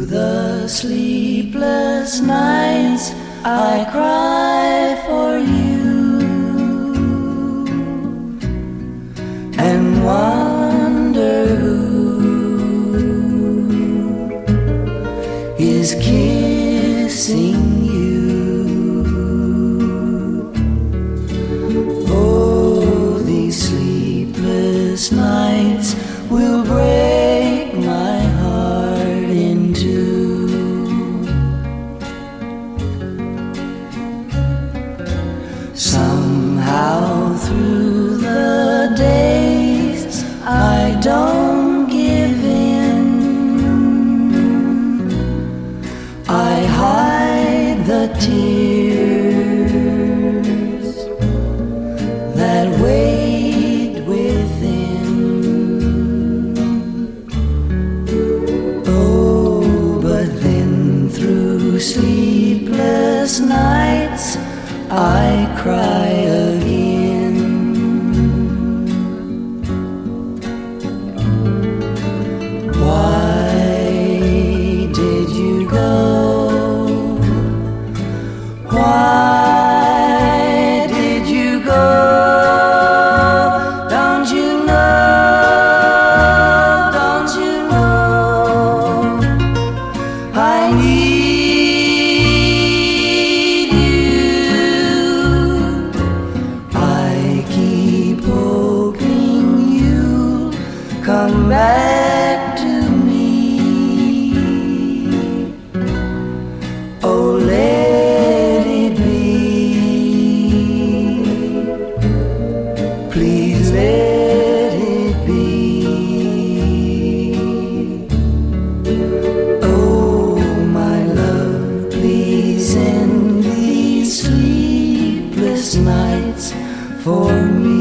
the sleepless nights I cry for you and wonder who is kissing you. Oh, these sleepless nights will break my heart in two. Somehow through the days I don't give in. I hide the tears that wait within. Oh, but then through sleepless nights I cry again. Why did you go? Why did you go? Don't you know? Don't you know? I need you. I keep hoping you'll come back to me. Oh, let it be. Please let it be. Oh, my love, please end these sleepless nights for me.